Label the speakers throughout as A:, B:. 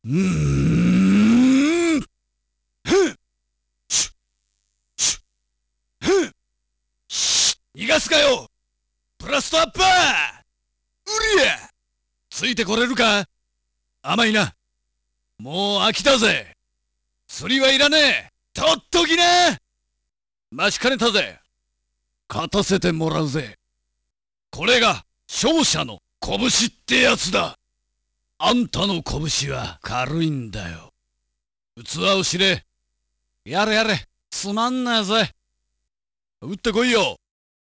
A: うーん。ふん。シュッ、シュッ、ふん。し逃がすかよ。ブラストアッパー。うりゃ。ついてこれるか。甘いな。もう飽きたぜ。釣りはいらねえ。とっときな。待ちかねたぜ。勝たせてもらうぜ。これが勝者の拳ってやつだ。あんたの拳は軽いんだよ。器を知れ。やれやれ。つまんねえぜ。打ってこいよ。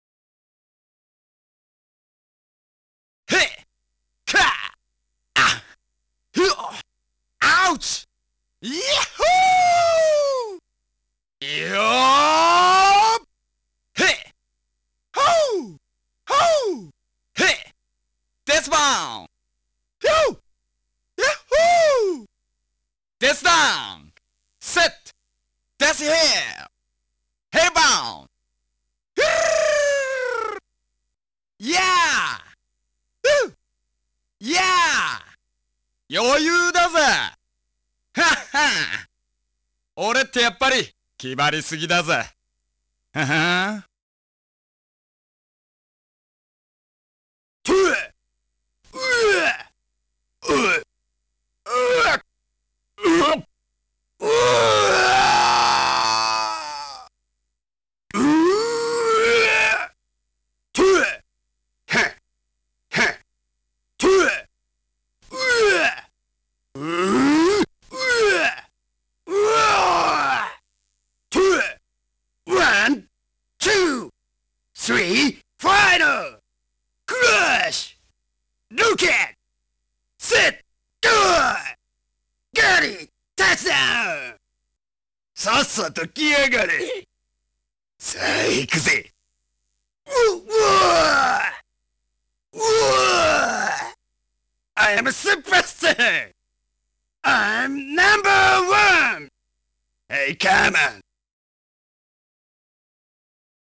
A: へっかあふっアウチイヤッホーよーへっほーほーへっデスバウンヒューヤッホーデスダウンセットデスヒルヘイバウンイヤーいやー余裕だぜはっは俺ってやっぱり決まりすぎだぜははとえうえうえOne, two, three, final! Crush! Look at! Sit! Good! Got it! Touchdown! さっさと来やがれさあ行くぜうわ I am a superstar! I'm number one! Hey, come on!